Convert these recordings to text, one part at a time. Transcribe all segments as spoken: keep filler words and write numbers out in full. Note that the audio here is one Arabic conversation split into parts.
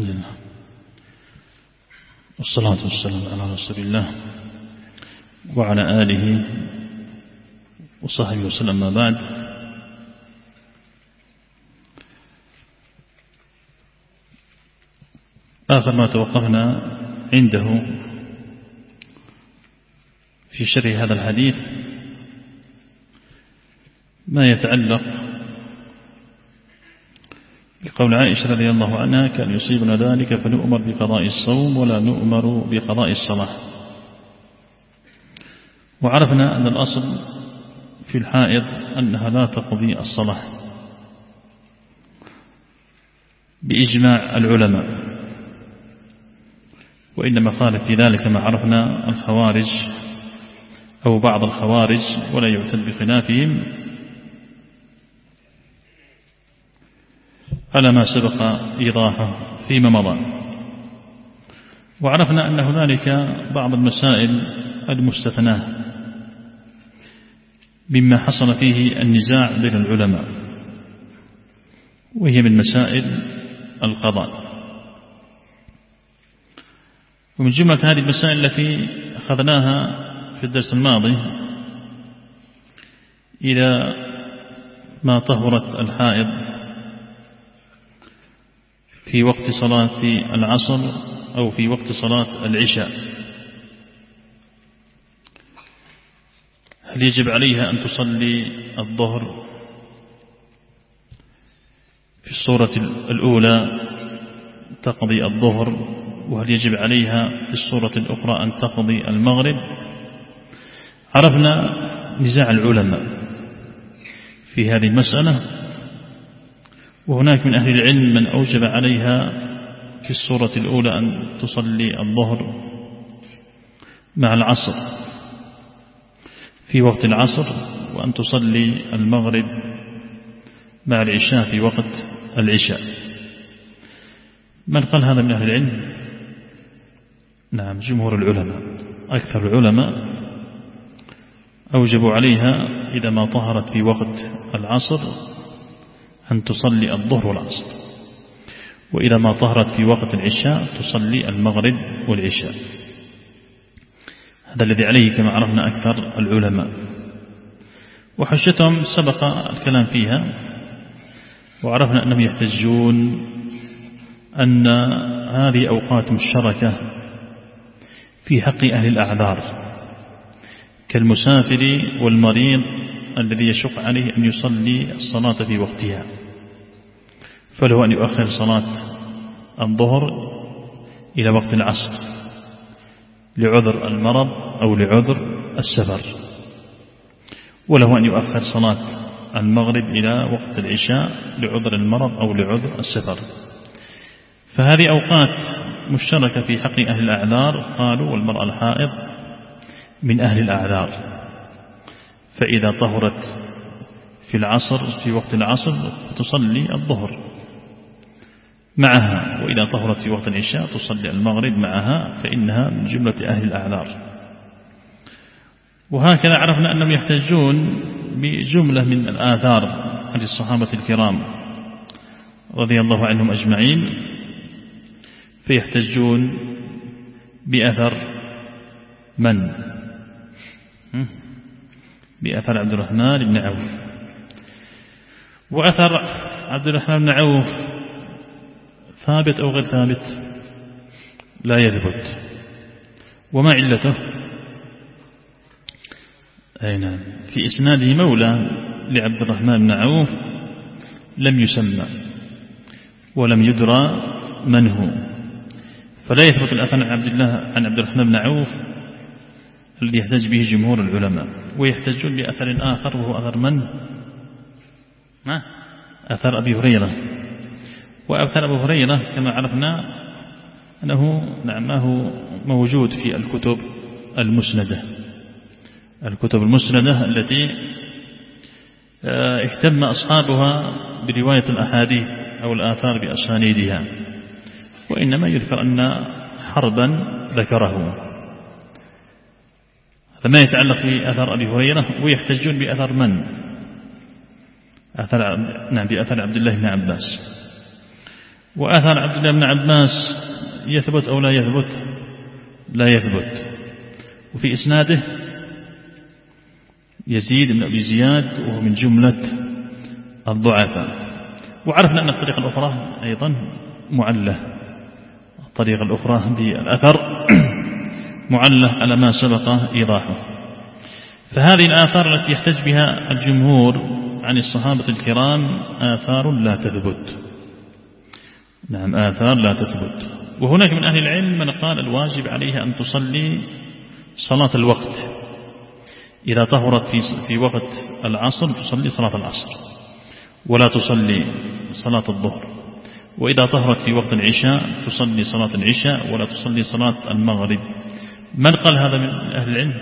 الحمد لله والصلاة والسلام على رسول الله وعلى آله وصحبه وسلم. ما بعد، آخر ما توقفنا عنده في شرح هذا الحديث ما يتعلق بقول عائشة رضي الله عنها: كان يصيبنا ذلك فنؤمر بقضاء الصوم ولا نؤمر بقضاء الصلاة. وعرفنا أن الأصل في الحائض أنها لا تقضي الصلاة بإجماع العلماء، وإنما خالف في ذلك ما عرفنا الخوارج أو بعض الخوارج، ولا يعتد بخلافهم على ما سبق إيضاحه فيما مضى. وعرفنا أن هنالك بعض المسائل المستثناة مما حصل فيه النزاع بين العلماء، وهي من مسائل القضاء. ومن جملة هذه المسائل التي أخذناها في الدرس الماضي: إذا ما طهرت الحائض في وقت صلاة العصر أو في وقت صلاة العشاء، هل يجب عليها أن تصلي الظهر في الصورة الأولى تقضي الظهر، وهل يجب عليها في الصورة الأخرى أن تقضي المغرب؟ عرفنا نزاع العلماء في هذه المسألة، وهناك من أهل العلم من أوجب عليها في الصورة الأولى أن تصلي الظهر مع العصر في وقت العصر، وأن تصلي المغرب مع العشاء في وقت العشاء. من قال هذا من أهل العلم؟ نعم، جمهور العلماء، أكثر العلماء أوجبوا عليها إذا ما طهرت في وقت العصر أن تصلي الظهر والعصر، وإذا ما طهرت في وقت العشاء تصلي المغرب والعشاء. هذا الذي عليه كما عرفنا أكثر العلماء، وحجتهم سبق الكلام فيها، وعرفنا أنهم يحتجون أن هذه أوقات مشتركة في حق أهل الأعذار كالمسافر والمريض الذي يشق عليه أن يصلي الصلاة في وقتها، فله أن يؤخر صلاة الظهر إلى وقت العصر لعذر المرض أو لعذر السفر، وله أن يؤخر صلاة المغرب إلى وقت العشاء لعذر المرض أو لعذر السفر. فهذه أوقات مشتركة في حق أهل الأعذار. قالوا والمرأة الحائض من أهل الأعذار، فإذا طهرت في العصر في وقت العصر تصلي الظهر معها، وإذا طهرت في وقت العشاء تصلي المغرب معها، فإنها من جملة أهل الأعذار. وهكذا عرفنا أنهم يحتجون بجملة من الآثار عن الصحابة الكرام رضي الله عنهم أجمعين، فيحتجون بأثر من؟ بأثر عبد الرحمن بن عوف. وأثر عبد الرحمن بن عوف ثابت أو غير ثابت؟ لا يثبت. وما علته؟ أين في إسناده مولى لعبد الرحمن بن عوف لم يسمى ولم يدرى من هو، فلا يثبت الأثر عن عبد الله عن عبد الرحمن بن عوف الذي يحتج به جمهور العلماء. ويحتجون بأثر آخر، وهو أثر من؟ ما؟ أثر أبي هريرة. وأثر أبي هريرة كما عرفنا أنه نعم ما هو موجود في الكتب المسندة الكتب المسندة التي اهتم أصحابها برواية الأحاديث أو الآثار بأسانيدها، وإنما يذكر أن حربا ذكره. هذا ما يتعلق بأثر أبي هريرة. ويحتجون بأثر من؟ أثر نعم بأثر عبد الله بن عباس. وآثار عبد الله بن عباس يثبت أو لا يثبت؟ لا يثبت. وفي إسناده يزيد بن أبي زياد وهو من جملة الضعفاء. وعرفنا أن الطريقة الأخرى أيضا معلة، الطريقة الأخرى بالأثر معلة على ما سبق إيضاحه. فهذه الآثار التي يحتج بها الجمهور عن الصحابة الكرام آثار لا تثبت. نعم، آثار لا تثبت. وهناك من أهل العلم من قال الواجب عليها أن تصلي صلاة الوقت، إذا طهرت في في وقت العصر تصلي صلاة العصر ولا تصلي صلاة الظهر، وإذا طهرت في وقت العشاء تصلي صلاة العشاء ولا تصلي صلاة المغرب. من قال هذا من أهل العلم؟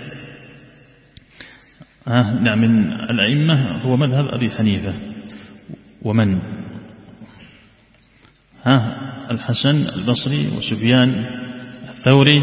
آه نعم، من الأئمة هو مذهب أبي حنيفة. ومن ها الحسن البصري وسفيان الثوري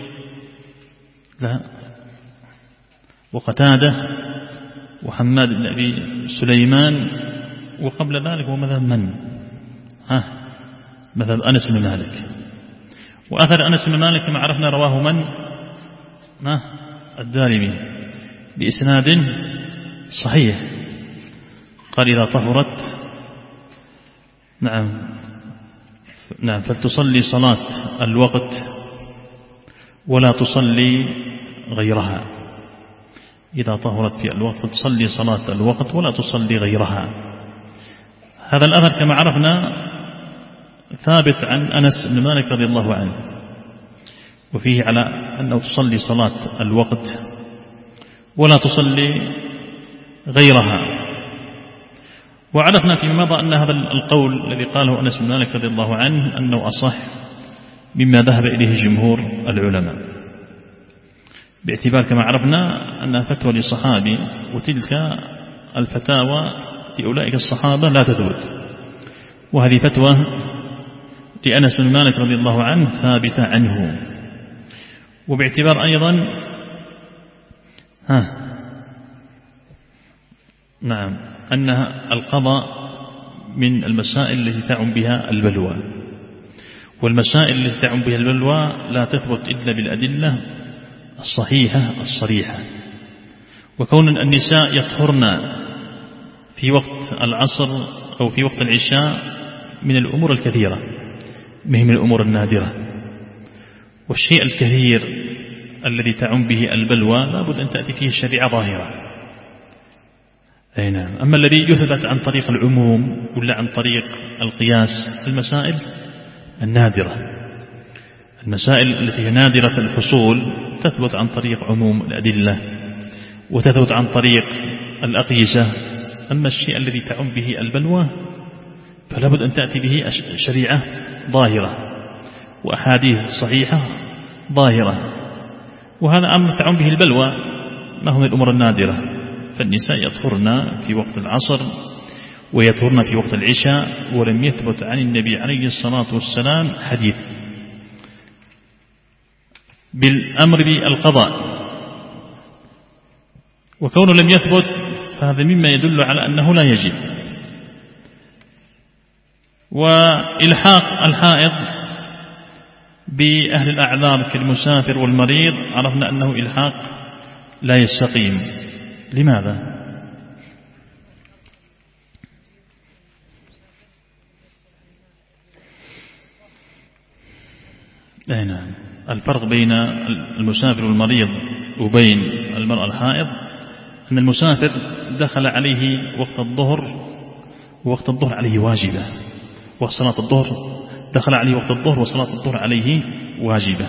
لا وقتادة وحماد بن أبي سليمان. وقبل ذلك هو مذهب من؟ ها مذهب أنس بن مالك. وأثر أنس بن مالك كما عرفنا رواه من؟ ما الدارمي بإسناد صحيح، قال إذا طهرت نعم نعم فلتصلي صلاة الوقت ولا تصلي غيرها. إذا طهرت في الوقت فلتصلي صلاة الوقت ولا تصلي غيرها. هذا الأثر كما عرفنا ثابت عن أنس بن مالك رضي الله عنه، وفيه على أنه تصلي صلاة الوقت ولا تصلي غيرها. وعرفنا فيما مضى أن هذا القول الذي قاله أنس بن مالك رضي الله عنه أنه أصح مما ذهب إليه جمهور العلماء، باعتبار كما عرفنا أنها فتوى لصحابي، وتلك الفتاوى لأولئك الصحابة لا تثبت، وهذه فتوى لأنس بن مالك رضي الله عنه ثابتة عنه. وباعتبار أيضا ها نعم أن القضاء من المسائل التي تعم بها البلوى، والمسائل التي تعم بها البلوى لا تثبت إلا بالأدلة الصحيحة الصريحة. وكون النساء يطهرن في وقت العصر أو في وقت العشاء من الأمور الكثيرة، من الأمور النادرة. والشيء الكثير الذي تعم به البلوى لابد أن تأتي فيه الشريعة ظاهرة. أي نعم. أما الذي يثبت عن طريق العموم ولا عن طريق القياس المسائل النادرة، المسائل التي هي نادرة الحصول تثبت عن طريق عموم الأدلة وتثبت عن طريق الأقيسة. أما الشيء الذي تعم به البلوى فلا بد أن تأتي به شريعة ظاهرة وأحاديث صحيحة ظاهرة. وهذا أمر تعم به البلوى ما هو من الأمور النادرة. فالنساء يطهرن في وقت العصر ويطهرن في وقت العشاء، ولم يثبت عن النبي عليه الصلاة والسلام حديث بالأمر بالقضاء. وكونه لم يثبت فهذا مما يدل على أنه لا يجب. وإلحاق الحائض بأهل الأعذار كالمسافر والمريض عرفنا أنه إلحاق لا يستقيم. لماذا؟ أي نعم. الفرق بين المسافر والمريض وبين المرأة الحائض أن المسافر دخل عليه وقت الظهر، ووقت الظهر عليه واجبة، وصلاة الظهر دخل عليه وقت الظهر وصلاة الظهر عليه واجبة.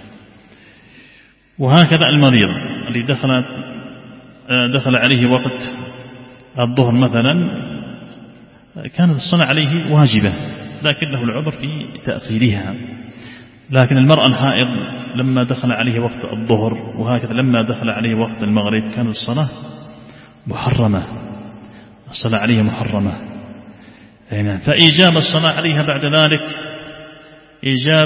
وهكذا المريض الذي دخل دخل عليه وقت الظهر مثلا كانت الصلاة عليه واجبة لكن له العذر في تأخيرها. لكن المرأة الحائض لما دخل عليه وقت الظهر وهكذا لما دخل عليه وقت المغرب كانت الصلاة محرمة، الصلاة عليها محرمة. فإيجاب الصلاة عليها بعد ذلك، إيجاب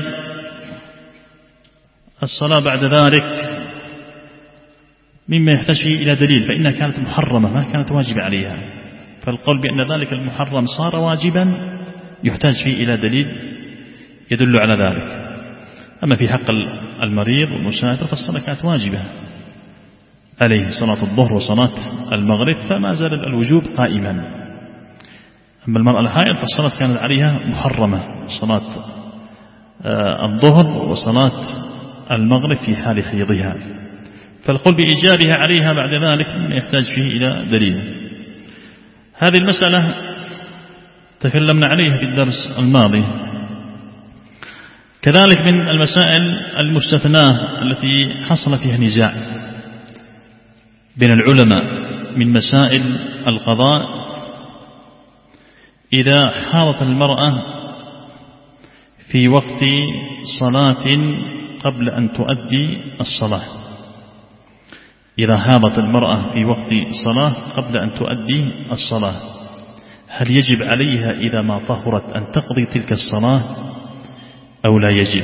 الصلاة بعد ذلك مما يحتاج فيه إلى دليل، فإنها كانت محرمة ما كانت واجبة عليها. فالقول بأن ذلك المحرم صار واجبا يحتاج فيه إلى دليل يدل على ذلك. أما في حق المريض والمسافر فالصلاة كانت واجبة عليه، صلاة الظهر وصلاة المغرب، فما زال الوجوب قائما. أما المرأة الحائض فالصلاة كانت عليها محرمة، صلاة الظهر وصلاة المغرب في حال حيضها، فالقول بإيجابها عليها بعد ذلك يحتاج فيه إلى دليل. هذه المسألة تكلمنا عليها في الدرس الماضي. كذلك من المسائل المستثناة التي حصل فيها نزاع بين العلماء من مسائل القضاء، إذا حاضت المرأة في وقت صلاة قبل أن تؤدي الصلاة، إذا حاضت المرأة في وقت صلاة قبل أن تؤدي الصلاة، هل يجب عليها إذا ما طهرت أن تقضي تلك الصلاة أو لا يجب؟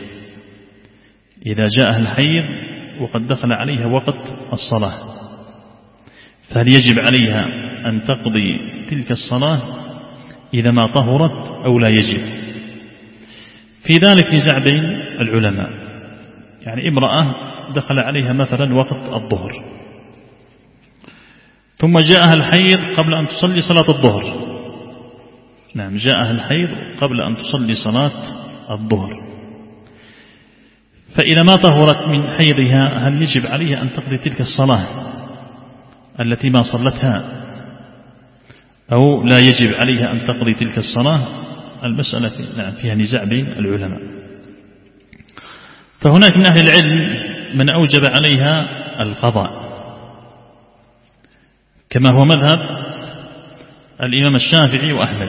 إذا جاءها الحيض وقد دخل عليها وقت الصلاة، فهل يجب عليها أن تقضي تلك الصلاة إذا ما طهرت أو لا يجب؟ في ذلك نزاع بين العلماء. يعني امرأة دخل عليها مثلا وقت الظهر، ثم جاءها الحيض قبل أن تصلي صلاة الظهر. نعم، جاءها الحيض قبل أن تصلي صلاة الظهر، فإذا ما طهرت من حيضها هل يجب عليها أن تقضي تلك الصلاة التي ما صلتها أو لا يجب عليها أن تقضي تلك الصلاة؟ المسألة نعم فيها نزاع بين العلماء. فهناك من أهل العلم من أوجب عليها القضاء، كما هو مذهب الإمام الشافعي وأحمد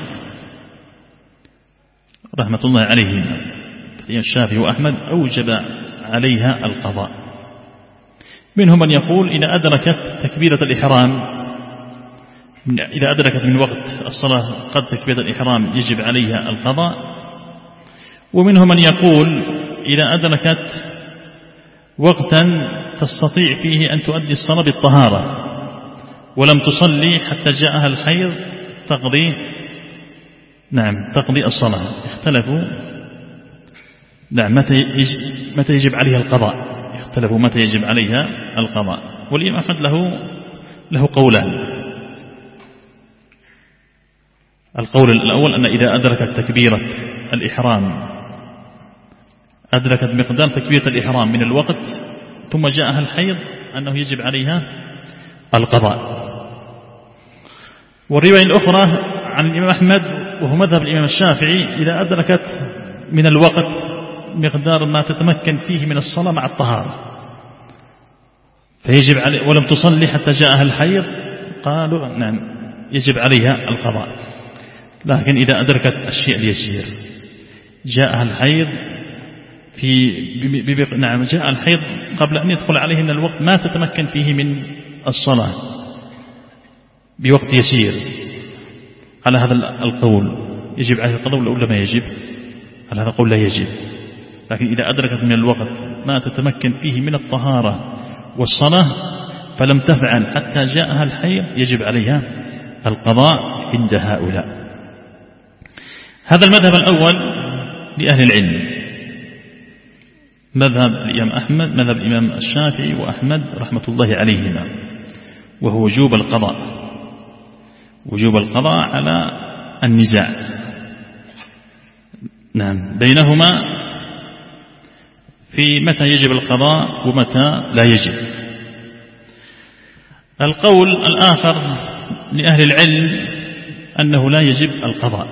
رحمة الله عليهما. الإمام الشافعي وأحمد أوجب عليها القضاء. منهم من يقول إذا أدركت تكبيرة الإحرام، إذا أدركت من وقت الصلاة قد تكبيرة الإحرام يجب عليها القضاء. ومنهم من يقول إذا أدركت وقتا تستطيع فيه أن تؤدي الصلاة بالطهارة ولم تصلي حتى جاءها الحيض تقضي نعم تقضي الصلاة. اختلفوا نعم متى يجب, متى يجب عليها القضاء، اختلفوا متى يجب عليها القضاء. والإمام أحمد له له قولان. القول الأول أن إذا أدركت تكبيرة الإحرام، أدركت مقدار تكبيرة الإحرام من الوقت ثم جاءها الحيض أنه يجب عليها القضاء. والرواية الأخرى عن الإمام أحمد وهو مذهب الإمام الشافعي إذا أدركت من الوقت مقدار ما تتمكن فيه من الصلاة مع الطهارة فيجب عليه ولم تصلي حتى جاءها الحيض، قالوا نعم يجب عليها القضاء. لكن إذا أدركت الشيء اليسير، جاءها الحيض في نعم جاء الحيض قبل أن يدخل عليه من الوقت ما تتمكن فيه من الصلاة بوقت يسير، على هذا القول يجب عليه القضاء ولا ما يجب؟ على هذا القول لا يجب. لكن إذا أدركت من الوقت ما تتمكن فيه من الطهارة والصلاة فلم تفعل حتى جاءها الحيض يجب عليها القضاء عند هؤلاء. هذا المذهب الأول لأهل العلم، مذهب الإمام أحمد، مذهب الإمام الشافعي وأحمد رحمة الله عليهما، وهو وجوب القضاء، وجوب القضاء على النزاع نعم بينهما في متى يجب القضاء ومتى لا يجب. القول الآخر لأهل العلم أنه لا يجب القضاء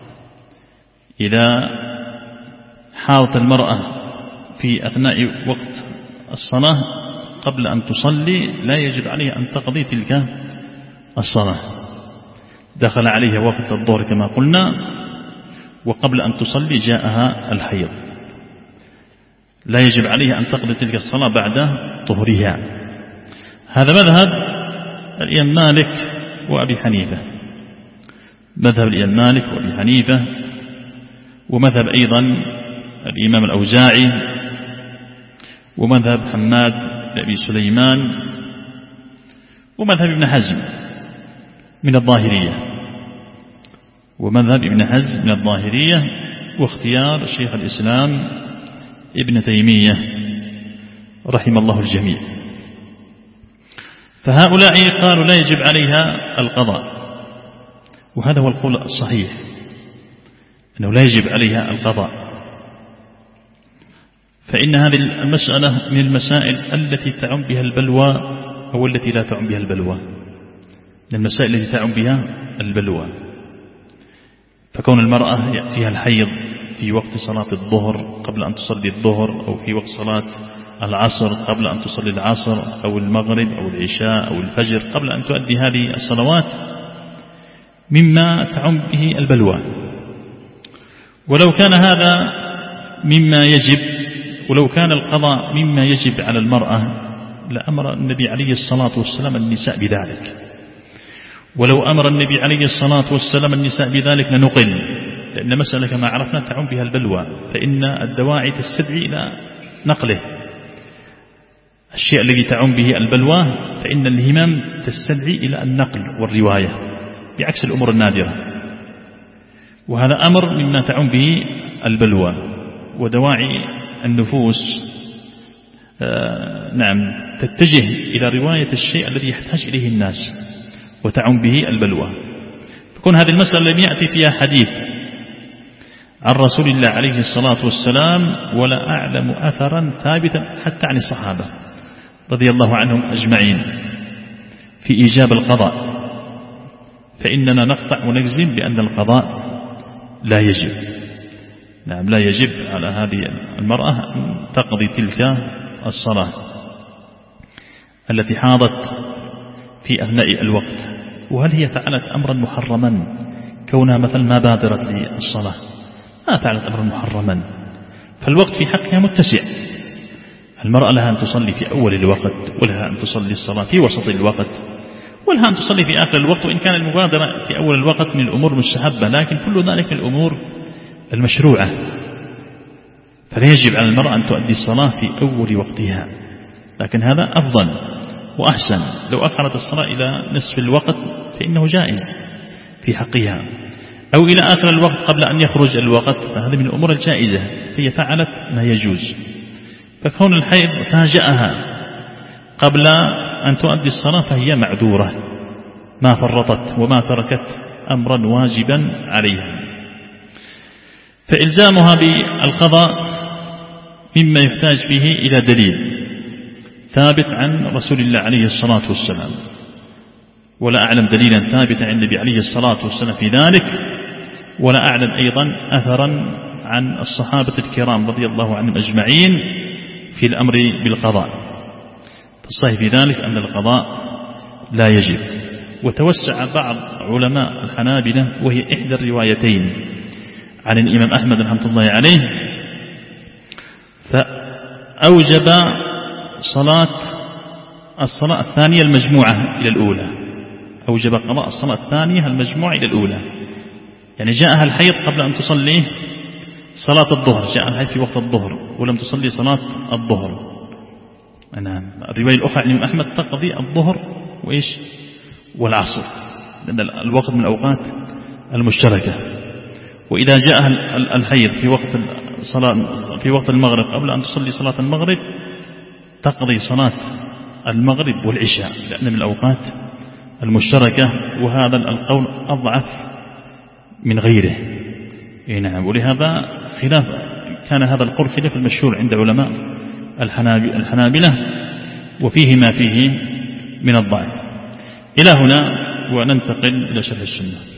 إذا حاضت المرأة في أثناء وقت الصلاة قبل أن تصلي لا يجب عليها أن تقضي تلك الصلاة. دخل عليها وقت الظهر كما قلنا وقبل أن تصلي جاءها الحيض، لا يجب عليها أن تقضي تلك الصلاة بعد طهرها. هذا مذهب الإمام مالك وأبي حنيفة، مذهب الإمام مالك وأبي حنيفة، ومذهب أيضا الإمام الأوزاعي، ومذهب حماد بن أبي سليمان، ومذهب ابن حزم من الظاهرية. ومذهب ابن حزم من الظاهرية، واختيار شيخ الإسلام ابن تيمية رحم الله الجميع. فهؤلاء قالوا لا يجب عليها القضاء، وهذا هو القول الصحيح، أنه لا يجب عليها القضاء، فإن هذه المسألة من المسائل التي تعم بها البلوى أو التي لا تعم بها البلوى، من المسائل التي تعم بها البلوى. فكون المرأة يأتيها الحيض في وقت صلاة الظهر قبل أن تصلي الظهر، أو في وقت صلاة العصر قبل أن تصلي العصر، أو المغرب أو العشاء أو الفجر قبل أن تؤدي هذه الصلوات، مما تعم به البلوى. ولو كان هذا مما يجب، ولو كان القضاء مما يجب على المرأة لأمر النبي عليه الصلاة والسلام النساء بذلك، ولو أمر النبي عليه الصلاة والسلام النساء بذلك لنقل، لأن مسألة كما عرفنا تعم بها البلوى، فإن الدواعي تستدعي إلى نقله. الشيء الذي تعم به البلوى فإن الهمم تستدعي إلى النقل والرواية، بعكس الأمور النادرة. وهذا أمر مما تعم به البلوى، ودواعي النفوس آه نعم تتجه إلى رواية الشيء الذي يحتاج إليه الناس وتعم به البلوى. فكون هذه المسألة لم يأتي فيها حديث عن رسول الله عليه الصلاة والسلام، ولا أعلم أثرا ثابتا حتى عن الصحابة رضي الله عنهم أجمعين في إيجاب القضاء، فإننا نقطع ونجزم بأن القضاء لا يجب. نعم لا يجب على هذه المرأة أن تقضي تلك الصلاة التي حاضت في أثناء الوقت. وهل هي فعلت أمرا محرما كونها مثل ما بادرت للصلاة؟ ما فعلت أمرا محرما، فالوقت في حقها متسع. المرأة لها أن تصلي في أول الوقت، ولها أن تصلي الصلاة في وسط الوقت، ولها أن تصلي في آخر الوقت، وإن كان المبادرة في أول الوقت من الأمور المستحبة، لكن كل ذلك من الأمور المشروعة. فلا يجب على المرأة أن تؤدي الصلاة في أول وقتها، لكن هذا أفضل وأحسن. لو أخرت الصلاة إلى نصف الوقت فإنه جائز في حقها، أو إلى آخر الوقت قبل أن يخرج الوقت، فهذا من الأمور الجائزة، فهي فعلت ما يجوز. فكون الحيض فاجأها قبل أن تؤدي الصلاة فهي معذورة، ما فرطت وما تركت أمرا واجبا عليها. فإلزامها بالقضاء مما يحتاج به إلى دليل ثابت عن رسول الله عليه الصلاة والسلام، ولا أعلم دليلا ثابتا عن النبي عليه الصلاة والسلام في ذلك، ولا أعلم أيضا أثرا عن الصحابة الكرام رضي الله عنهم أجمعين في الأمر بالقضاء. فالصحيح في ذلك أن القضاء لا يجب. وتوسع بعض علماء الحنابلة، وهي إحدى الروايتين عن الإمام أحمد رحمة الله عليه، فأوجب صلاة الصلاة الثانية المجموعة إلى الأولى، أوجب قضاء الصلاة الثانية المجموعة إلى الأولى. يعني جاءها الحيض قبل أن تصلي صلاة الظهر، جاء الحيض في وقت الظهر ولم تصلي صلاة الظهر. نعم. الرواية الأخرى عن الإمام أحمد تقضي الظهر وإيش والعصر، لأن الوقت من الأوقات المشتركة. وإذا جاء الحيض في وقت الصلاة في وقت المغرب قبل أن تصلي صلاة المغرب تقضي صلاة المغرب والعشاء، لأن من الأوقات المشتركة. وهذا القول أضعف من غيره. نعم. ولهذا خلاف كان هذا القول خلاف المشهور عند علماء الحنابلة، وفيه ما فيه من الضعف. إلى هنا وننتقل إلى شرح السنة.